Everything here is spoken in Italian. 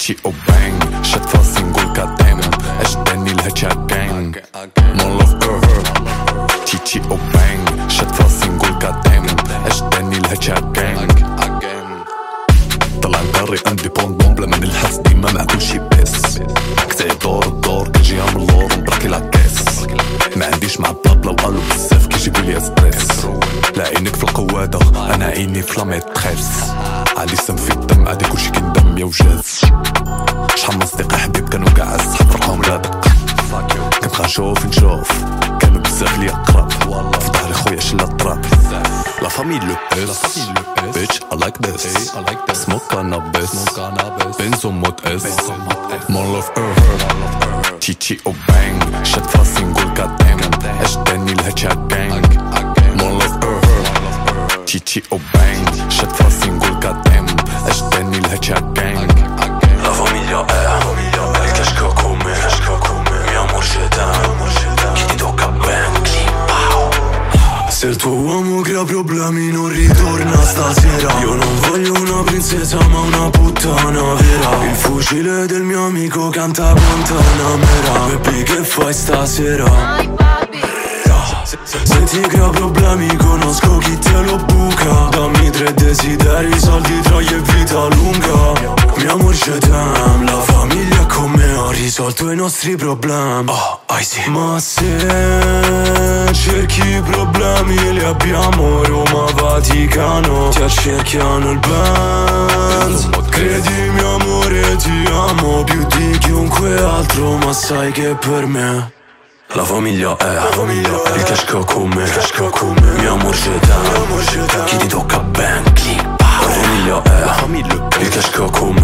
Cici o bang, xed fasi ngull kadem Ex denni l-ħeċa gang Mon love her Cici o bang, xed fasi ngull kadem Ex denni l-ħeċa gang طلع نقري عندي بون بلا ما نلحس ديما مع كل شي بس كتعي دور كيجي عامل لور ونبراكي لاكاس ما عنديش مع بابلا وقالو بزاف كيجيبولي اسبريس لا عينك في القوادة انا عيني في لاميتريس علي سم في الدم عادي كلشي كندم يا وجاز شحال من صديق حبيب كانوا كاع الصحاب فرقهم لا دق كنبقى نشوف كانوا بزاف لي قراب في ظهري خويا شلا الطراب La famille le S, bitch, I like this. Smoke cannabis, Benz on mode S. Mon love her, Cici o bang, xed fasi ngull kadem Ex denni l-ħeċa gang Mon love her, Cici o bang, xed fasi ngull kadem Ex denni l-ħeċa gang La famiglia è il cash come Mi amor xedan Chi ti tocca bang, clean, pow Se il tuo uomo crea problemi non ritorna stasera Io non voglio una princesa ma una puttana vera Il fucile del mio amico canta Guantanamera Baby che fai stasera? Se ti crea problemi conosco chi te lo buca Dammi 3 desideri, soldi, troie e vita lunga Mi amor c'edam, la famiglia con me ha risolto i nostri problemi I see. Ma se cerchi problemi li abbiamo Roma, Vaticano Ti accerchiano il Benz Credimi amore ti amo più di chiunque altro Ma sai che per me La famiglia è il cash come Mi amor c'edam Chi ti tocca ben clean La famiglia è il cash come